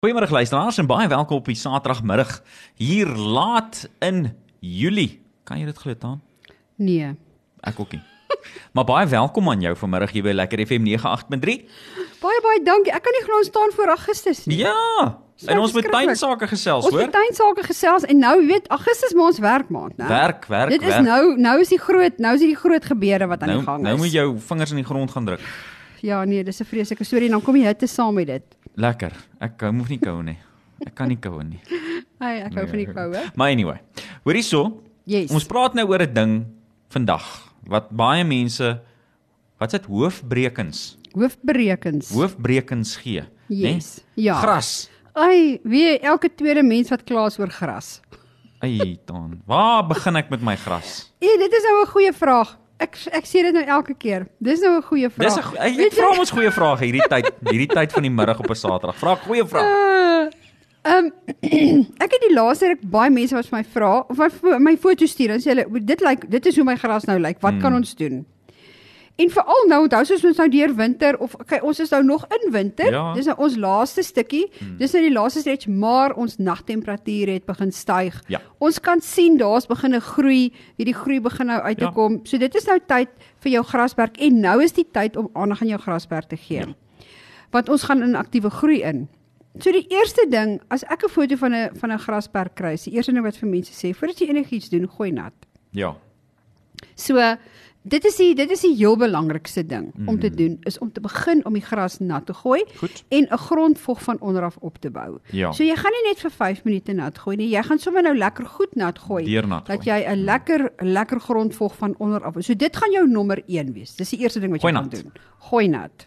Goeiemôre luisteraars en baie welkom op die Saterdagmiddag hier laat in Julie. Kan jy dit glo, Taan? Nee. Ek ook nie. Maar baie welkom aan jou vanmiddag hier by Lekker FM 98.3. Baie dankie. Ek kan nie glo ons staan voor Augustus nie. Ja, en ons moet tuinsake gesels, Ons hoor? moet tuinsake gesels en nou weet Augustus maar ons werkmaand, né? Werk. Dit is nou is die groot gebeure wat aan die gang is. Nou moet jou vingers in die grond gaan druk. Ja, nee, dis 'n vreeslike storie en dan kom jy hitte saam met dit. Lekker. Ek hoef nie kou nie. Ek kan nie kou nie. Hey, ek hou van die koue. Maar anyway, hoor hierso. Yes. Ons praat nou oor 'n ding vandag wat baie mense wat dit hoofbrekens gee, Yes. né? Ja. Gras. Elke tweede mens wat kla is oor gras. Ai, Taan. Waar begin ek met my gras? Dit is nou 'n goeie vraag. Ek sê dit nou elke keer. Dis nou 'n goeie vraag. Ek vra ons goeie vrae hierdie tyd van die middag op 'n Saterdag. Vra 'n goeie vraag. Ek het die laaste ruk baie mense wat vir my vra of my foto's stuur en sê hulle dit is hoe my gras nou lyk. Wat kan ons doen? En veral nou onthou soos ons nou deur winter of ons is nou nog in winter. Ja. Dis nou ons laaste stukkie. Dis nou die laaste stretch, maar ons nagtemperatuur het begin styg. Ja. Ons kan sien daar's begin 'n groei, hierdie groei begin nou uit te Ja. kom. So dit is nou tyd vir jou grasperk en nou is die tyd om aandag aan jou grasperk te gee. Ja. Want ons gaan in aktiewe groei in. So die eerste ding, as ek 'n foto van 'n grasperk kry, is die eerste ding wat vir mense sê, voordat jy enigiets doen, gooi nat. Ja. So dit is die heel belangrikste ding om te doen, is om te begin om die gras nat te gooi Goed. en 'n grondvog van onderaf op te bou. Ja. So jy gaan nie net vir 5 minute nat gooi nie, jy gaan sommer nou lekker goed nat gooi. Deurnat Dat gooi. jy 'n lekker grondvog van onderaf. So dit gaan jou nommer 1 wees. Dis die eerste ding wat jy Gooi gaan nat. doen. Gooi nat.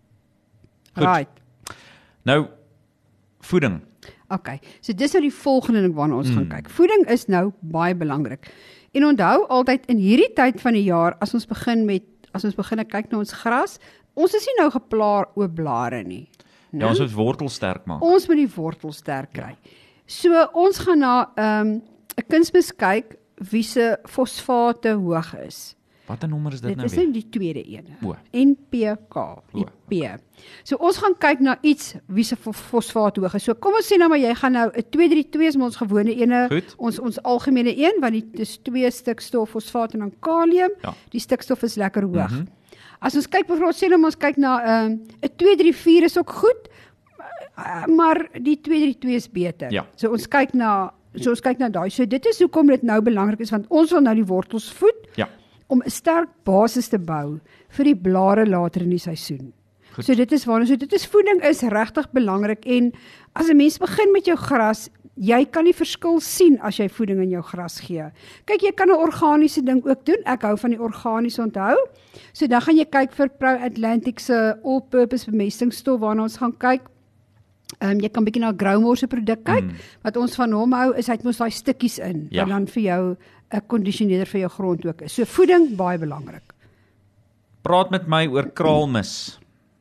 Goed. Right. Nou voeding. Okay, so dis nou die volgende ding waarna ons gaan kyk. Voeding is nou baie belangrik. En onthou altyd in hierdie tyd van die jaar as ons begin kyk na ons gras, ons is nie nou geplaar oor blare nie. Ja, ons moet wortels sterk maak. Ons moet die wortels sterk kry. So ons gaan na 'n kunsmis kyk wie se fosfate hoog is. Wat 'n nommer is dit Dit nou is weer? nou die tweede ene. O. NPK, die P. So ons gaan kyk na iets wie se fosfaat hoog is. So kom ons sê nou maar jy gaan nou 'n 232 is ons gewone ene, Goed. ons algemene een want dit is 2 stikstof, fosfaat en dan kalium. Ja. Die stikstof is lekker hoog. As ons kyk byvoorbeeld sê nou ons kyk na 'n 234 is ook goed, maar die 232 is beter. Ja. So ons kyk na daai. So dit is hoekom dit nou belangrik is want ons wil nou die wortels voed Ja. om 'n sterk basis te bou vir die blare later in die seisoen. Goed. So dit is voeding is regtig belangrik en as 'n mens begin met jou gras, jy kan die verskil sien as jy voeding in jou gras gee. Kyk, jy kan 'n organiese ding ook doen. Ek hou van die organiese onthou. So dan gaan jy kyk vir Pro Atlantic se all-purpose bemestingsstof waarna ons gaan kyk. Jy kan bietjie na Growmore se produk kyk. Wat ons van hom hou is hy het mos daai stukkies in Ja. wat dan vir jou 'n kondisioneerder vir jou grond ook is. So voeding baie belangrik. Praat met my oor kraalmis.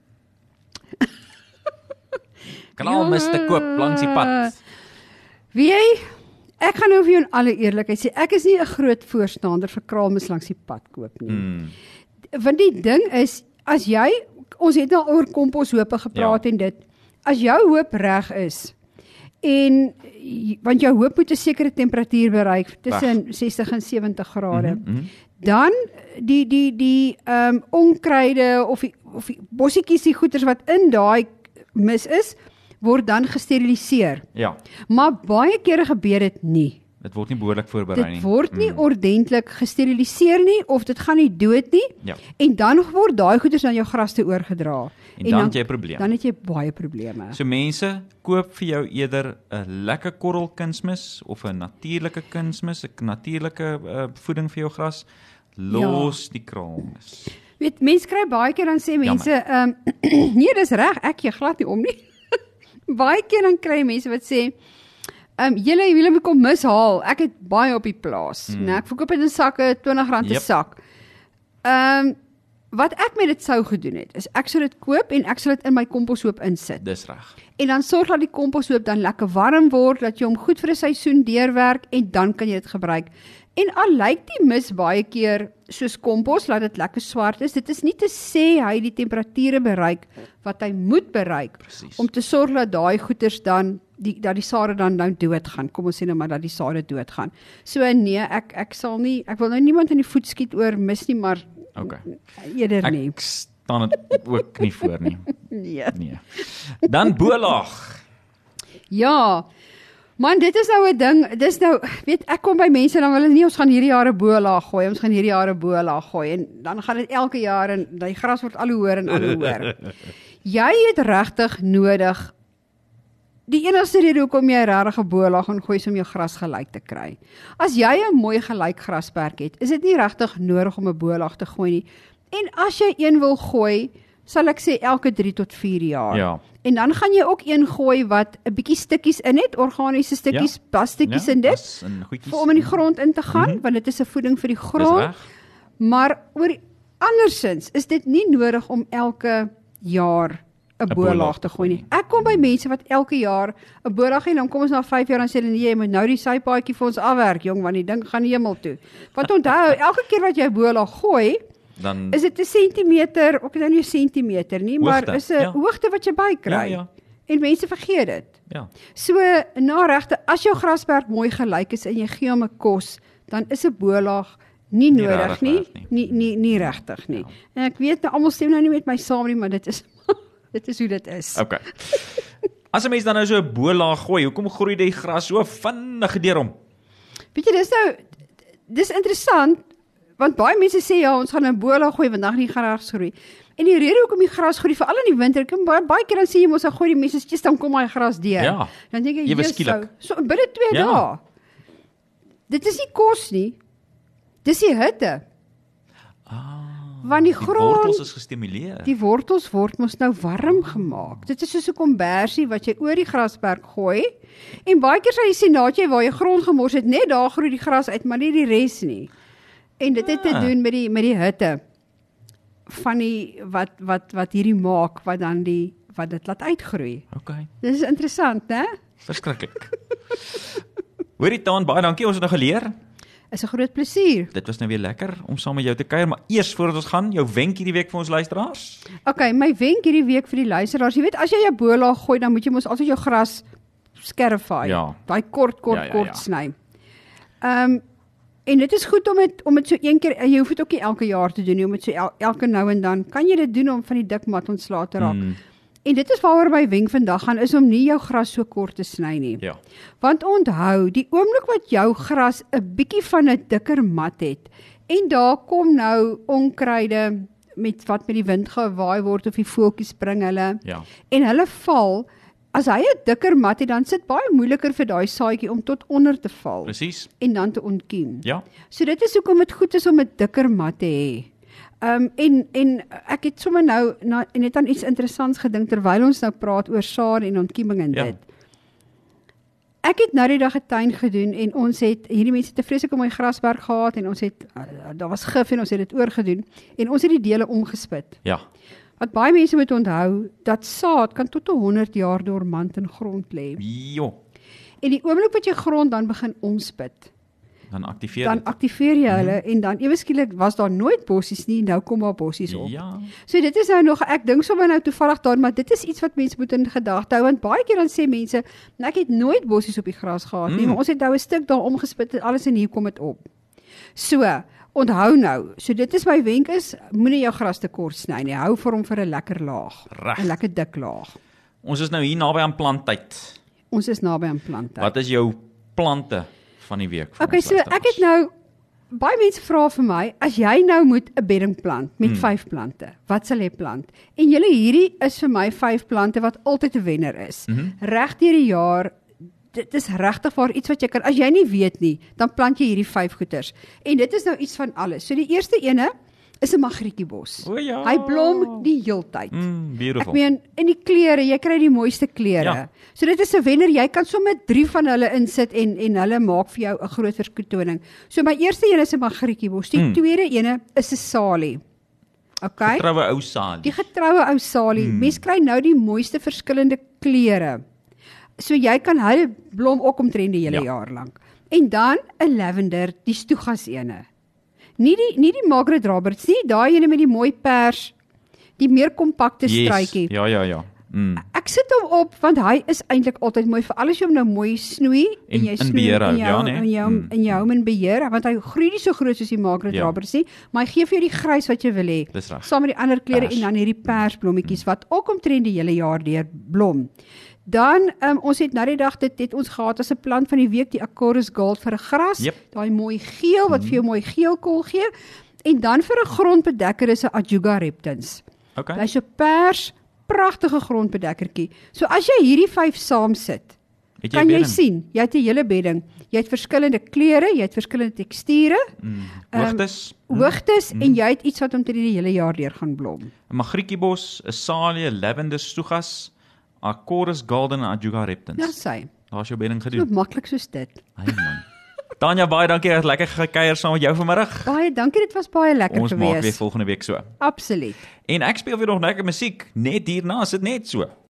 Kraalmis te koop langs die pad. Weet jy, ek gaan nou vir jou in alle eerlikheid sê, ek is nie 'n groot voorstander vir kraalmis langs die pad koop nie. Want die ding is, ons het nou oor komposhope gepraat en dit, as jou hoop reg is, want jou hoop moet 'n sekere temperatuur bereik, tussen 60 en 70 grade, dan die onkruide of die bossietjies, die goeters wat in daai mis is, word dan gesteriliseer. Ja. Maar baie kere gebeur dit nie. Dit word nie behoorlik voorberei nie. Dit word nie ordentlik gesteriliseer nie of dit gaan nie dood nie. Ja. En dan word daai goeders aan jou gras toe oorgedra. En dan het jy 'n probleem. Dan het jy baie probleme. So mense, koop vir jou eerder 'n lekker korrel kunsmis of 'n natuurlike kunsmis, 'n natuurlike voeding vir jou gras. Los die kraalmis. Weet, mense kry baie keer dan sê mense, nee, dis reg, ek gee glad nie om nie. Baie keer dan kry mense wat sê, julle moet kom mis haal. Ek het baie op die plaas. Ek verkoop dit in sakke, R20 'n Yep. sak. wat ek met dit sou gedoen het, is ek sou dit koop en ek sou dit in my komposhoop insit. Dis reg. En dan sorg dat die komposhoop dan lekker warm word, dat jy hom goed vir 'n seisoen deurwerk en dan kan jy dit gebruik. En al lyk die mis baie keer soos kompos, laat dit lekker swart is, dit is nie te sê hy die temperature bereik wat hy moet bereik, Presies. om te sorg dat daai goeders dan, dat die sade dan nou doodgaan, kom ons sê nou maar dat die sade doodgaan. So nee, ek sal nie, ek wil nou niemand in die voet skiet oor mis nie, maar Okay. eerder nie. Ek staan dit ook nie voor nie. Nee. Nee. Dan bolaag. Ja, man, dit is nou 'n ding, dis nou, weet, ek kom by mense en dan wil hulle nie, ons gaan hierdie jaar 'n bolaag gooi, ons gaan hierdie jaar 'n bolaag gooi, en dan gaan dit elke jaar, en die gras word al hoe hoër en al hoe hoër. Jy het regtig nodig, die enigste rede hoekom jy regtig 'n bolaag gaan gooi is om jou gras gelyk te kry. As jy 'n mooi gelyk grasperk het, is dit nie regtig nodig om 'n bolaag te gooi nie. En as jy een wil gooi, sal ek sê elke 3 tot 4 jaar. Ja. En dan gaan jy ook een gooi wat 'n bietjie stukkies in het, organiese stukkies, plasstukkies in dit, was in goedjies. om in die grond in te gaan, want dit is 'n voeding vir die Dis grond. reg. Maar andersins is dit nie nodig om elke jaar 'n bolaag te gooi nie. Ek kom by mense wat elke jaar 'n bolaag en dan kom ons na 5 jaar en sê hulle nee, jy moet nou die sypaadjie vir ons afwerk, jong, want die ding gaan hemel toe. Want onthou, elke keer wat jy 'n bolaag gooi, Dan is dit 'n sentimeter, ook nou nie 'n sentimeter nie, maar Hoogte, is 'n ja. hoogte wat jy bykry. Ja. En mense vergeet dit. Ja. So, na regte, as jou grasperk mooi gelyk is en jy gee hom 'n kos, dan is 'n bolaag nie Nie nodig regtig nie. werd Nie regtig nie. En ek weet nou almal stem nou nie met my saam nie, maar dit is dit is hoe dit is. Okay. As 'n mens dan nou so 'n bolaag gooi, hoekom groei die gras so vinnig deur hom? Weet jy, dis interessant, want baie mense sê ja, ons gaan 'n bolaag gooi want dan gaan die gras groei. En die rede hoekom die gras groei, veral in die winter, kom baie keer dan sê jy mos dan gooi die mense steeds, dan kom daai gras deur. Ja. Dan dink ek, Ewe Jesus, skielik. so binne 2 Ja. dae. Dit is nie kos nie. Dis die hitte. Want die Die grond, wortels is gestimuleer. die wortels word mos nou warm gemaak. Dit is soos 'n kombersie wat jy oor die grasperk gooi. En baie keer sal jy sien, nadat jy waar jy grond gemors het, net daar groei die gras uit, maar nie die res nie. En dit het te doen met die hitte van die wat hierdie maak wat dit laat uitgroei. Okay. Dit is interessant, né? Verskriklik. Hoorie Taan, baie dankie. Ons het nou geleer. Is 'n groot plesier. Dit was nou weer lekker om saam met jou te kuier, maar eers voordat ons gaan, jou wenk hierdie week vir ons luisteraars. Okay, my wenk hierdie week vir die luisteraars, jy weet, as jy 'n bolaag gooi, dan moet jy mos altyd jou gras skerify. Ja. Daai kort Ja. sny. En dit is goed om dit so een keer, jy hoef dit ook nie elke jaar te doen nie, om dit so elke nou en dan, kan jy dit doen om van die dik mat ontslae te raak. En dit is waaroor my wenk vandag gaan, is om nie jou gras so kort te sny nie. Ja. Want onthou, die oomblik wat jou gras 'n bietjie van 'n dikker mat het, en daar kom nou onkruide wat met die wind gewaai word, of die voeltjies spring hulle, Ja. en hulle val, as hy 'n dikker mat het, dan sit baie moeiliker vir daai saadjie om tot onder te val, Presies. en dan te ontkiem. Ja. So dit is hoekom dit goed is om 'n dikker mat te hê. En ek het sommer nou net aan iets interessants gedink terwyl ons nou praat oor saad en ontkieming en Ja. dit. Ek het nou die dag 'n tuin gedoen en ons het hierdie mense te vreeslik om my grasberg gehad en ons het daar was gif en ons het dit oorgedoen en ons het die dele omgespit. Ja. Wat baie mense moet onthou, dat saad kan tot 100 jaar dormant in grond lê. Jo. En die oomblik wat jy grond dan begin omspit, Dan aktiveer dan dit. aktiveer jy hulle en dan ewe skielik was daar nooit bossies nie, nou kom daar bossies op. Ja. So dit is nou nog, ek dink sommer nou toevallig daar, maar dit is iets wat mense moet in gedagte hou, want baie keer dan sê mense, nou, ek het nooit bossies op die gras gehad nie, maar ons het nou 'n stuk daar omgespit en alles en hier kom dit op. So, onthou nou, so dit is my wenk is, moenie jou gras te kort sny nie, hou vir hom vir 'n lekker laag, Reg. 'n lekker dik laag. Ons is nou hier naby aan planttyd. Ons is naby aan plante. Wat is jou plante van die week vir Okay, ons so ek het nou, baie mense vra vir my, as jy nou moet 'n bedding plant met 5 plante, wat sal jy plant? En hierdie is vir my 5 plante wat altyd 'n wenner is. Reg deur die jaar, dit is regtig vir iets wat jy kan, as jy nie weet nie, dan plant jy hierdie 5 goeters. En dit is nou iets van alles. So die eerste ene is 'n magrietjiebos. O ja. Hy blom die heeltyd. Ek Beautiful. meen, in die kleure, jy kry die mooiste kleure. Ja. So dit is 'n wenner, jy kan sommer 3 van hulle insit en hulle maak vir jou 'n groot vertoning. So my eerste een is 'n magrietjiebos, die tweede ene is 'n salie. Okay? Getroue ou salie. Die getroue ou salie. Mens kry nou die mooiste verskillende kleure. So jy kan hy blom ook omtrent die hele jaar lank. En dan 'n lavender, die Stugas ene. Nie die Margaret Roberts nie, daai ene met die mooi pers, die meer kompakte struitjie. Ja. Ek sit hom op want hy is eintlik altyd mooi, veral as jy hom nou mooi snoei en jy snoei beheer hou, en jy hom in beheer, want hy groei nie so groot soos die Margaret Roberts nie, maar hy gee vir jou die grys wat jy wil hê. Saam met die ander kleure en dan hierdie persblommetjies wat ook omtrent die hele jaar deur blom. Dan ons het nou die dag dit het ons gehad as 'n plant van die week die Acorus Gold vir 'n gras, daai mooi geel wat vir jou mooi geel kool gee. En dan vir 'n grondbedekker is 'n Ajuga reptans. Okay. Hy's 'n pers, pragtige grondbedekkertjie. So as jy hierdie 5 saam sit, kan jy sien, jy het 'n hele bedding. Jy het verskillende kleure, jy het verskillende teksture, hoogtes en jy het iets wat omtrent die hele jaar deur gaan blom. 'n Magrietjiebos, 'n salie, lavender, Stugas, Acorus Golden en Ajuga reptans. Ja, sy. Daar's jou bedding gedoen. So maklik soos dit. Ai man. Tanya, baie dankie, het lekker gekuier saam met jou vanmiddag. Baie dankie, dit was baie lekker geweest. Ons maak weer volgende week so. Absoluut. En ek speel weer nog lekker musiek, net hierna, is dit net so.